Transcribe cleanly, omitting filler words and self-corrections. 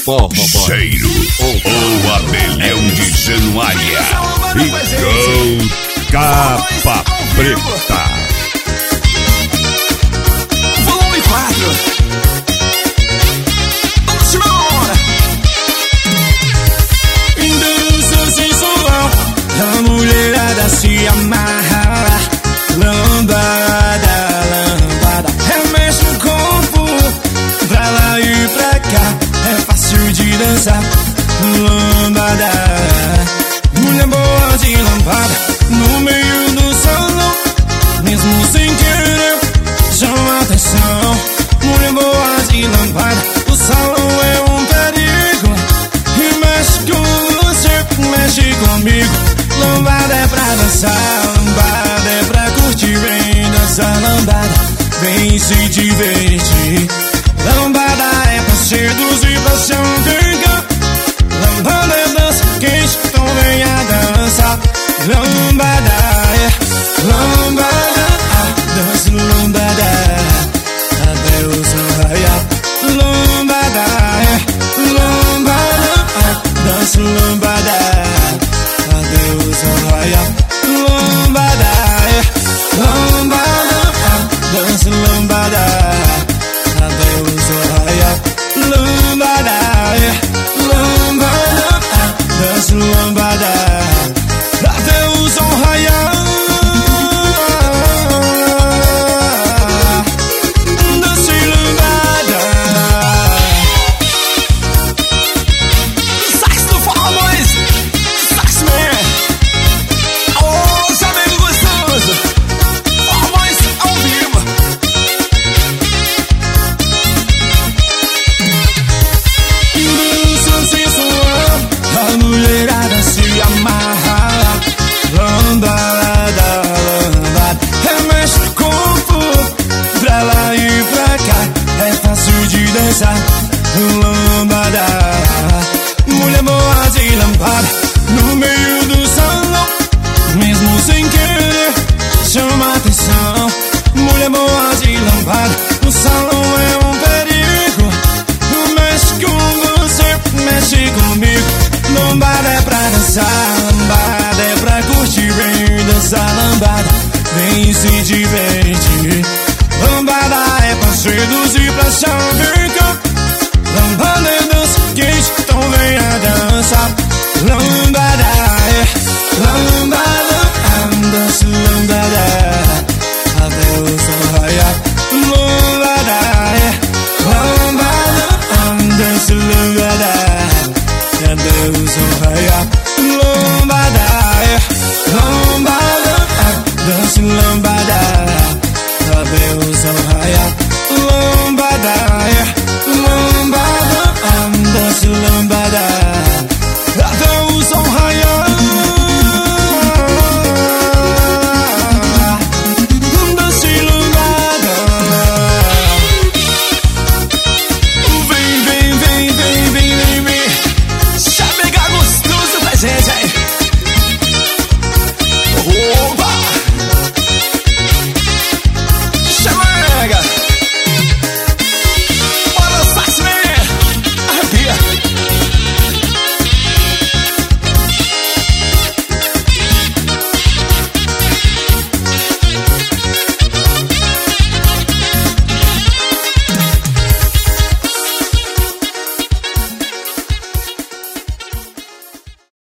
forró, cheiro ou abelhão de Januária. E capa preta. Volume 4. Vamos embora. Indústria sensual, a mulherada se amarra. Lambada, lambada, remexe no corpo, pra lá e pra cá, é fácil de dançar. Lambada, mulher boa de lambada, no meio do salão, mesmo sem querer, chama atenção. Mulher boa de lambada, o salão é um perigo, e mexe com você, mexe comigo. Lambada é pra dançar, lambada é pra curtir, vem dançar lambada, vem se divertir. Lambada é pra seduzir, pra se